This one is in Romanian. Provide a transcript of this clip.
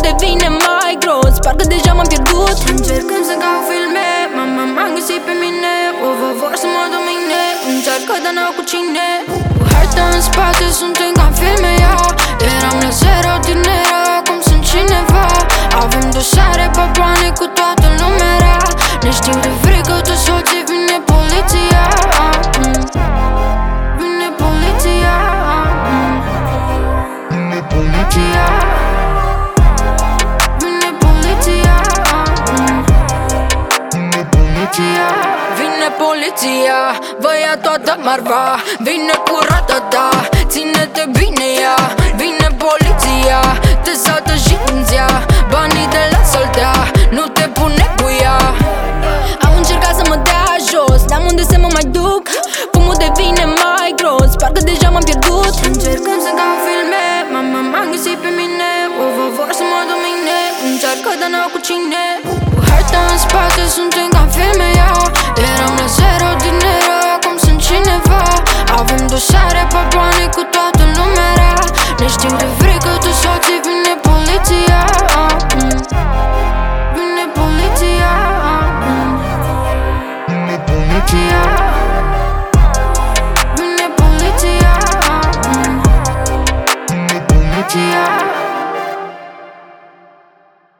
devine mai gros, parcă deja m-am pierdut. Încercând să caut filme, m-am găsit pe mine. Vor să mă domine, încearcă dar n-au cu cine. Cu harta în spate, suntem ca în filme, eram la zero din era, acum sunt cineva. Avem dosare pe bani cu toată lumea rea. Ne știu de frică toți soții, vine poliția. Vine poliția. Vine poliția. Vine poliția. Vine poliția. Vine poliția, vă ia toată marva. Vine cu ratata, ține-te bine ea. Vine poliția, te saltă și înția. Banii de la soltea, nu te pune cu ea. Au încercat să mă dea jos, n-am unde să mă mai duc. Fumul devine mai gros, parcă deja m-am pierdut. Încercând să caut filme, m-am găsit pe mine. Vor să mă domine, încearcă dar n-au cu cine. Cu harta în spate, suntem ca în filme, eram la zero din era, acum sunt cineva. Avem dosare pe bani cu toată lumea rea. Ne știm de vreme.